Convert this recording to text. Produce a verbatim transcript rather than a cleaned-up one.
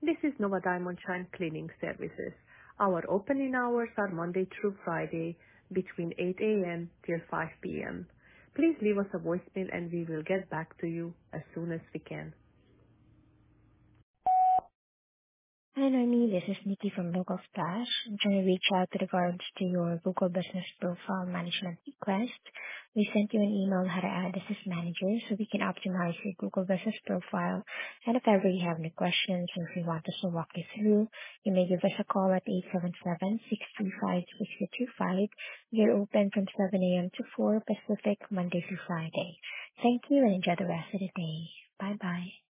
This is Nova Diamond Shine Cleaning Services. Our opening hours are Monday through Friday between eight a.m. till five p.m. Please leave us a voicemail and we will get back to you as soon as we can. Hi, Noemi. This is Nikki from Local Splash. I'm trying to reach out with regards to your Google Business Profile Management request. We sent you an email on how to add this as manager so we can optimize your Google Business Profile. And if ever you have any questions or if you want us to walk you through, you may give us a call at eight seven seven, six three five, six two two five. We're open from seven a.m. to four Pacific, Monday through Friday. Thank you and enjoy the rest of the day. Bye-bye.